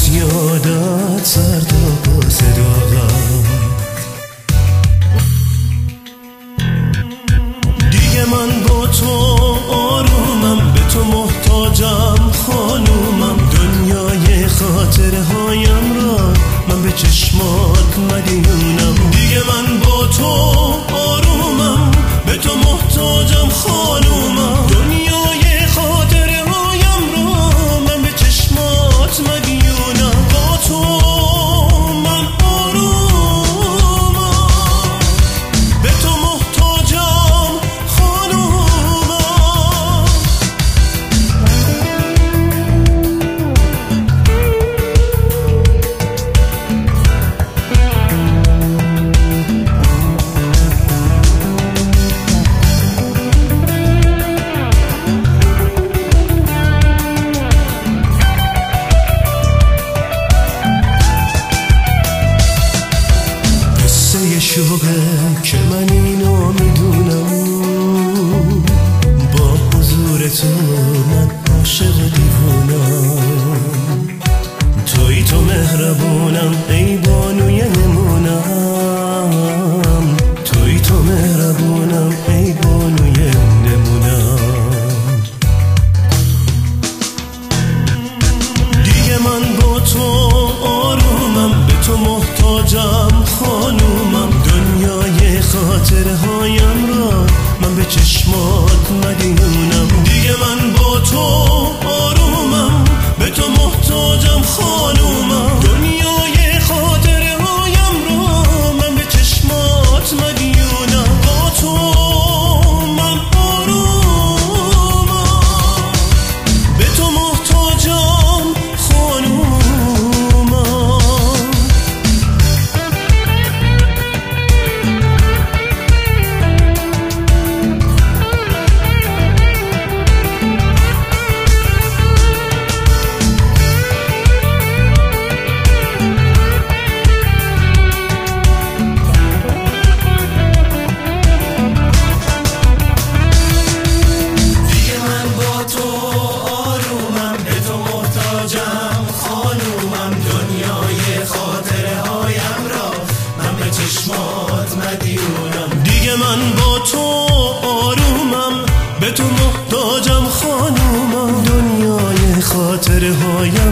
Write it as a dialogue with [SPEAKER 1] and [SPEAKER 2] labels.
[SPEAKER 1] یادت سرد و صداقم. دیگه من با تو آرومم، به تو محتاجم خانومم. دنیای خاطره هایم را من به چشمات مدیونم. دیگه من با تو آرومم، به تو محتاجم خانومم. دنیای خاطره هایم را من به چشمات مدیونم. با تو من آرومم، به تو محتاجم خانومم. شوقه که من اینو میدونم، با حضور تو من عاشق دیوونم. توی تو مهربونم ای بانوی نمونم. توی تو مهربونم ای بانوی نمونم. دیگه من با تو آرومم، به تو محتاجم خانومم. دنیای خاطره هایم را من به چشمات مدیونم. دیگه من با تو آرومم، به تو محتاجم خانومم. دنیای خاطره هایم را من به چشمات مدیونم. با تو من آرومم، به تو محتاجم خانومم. دیگه من با تو آرومم، به تو محتاجم خانومم. دنیای خاطره هایم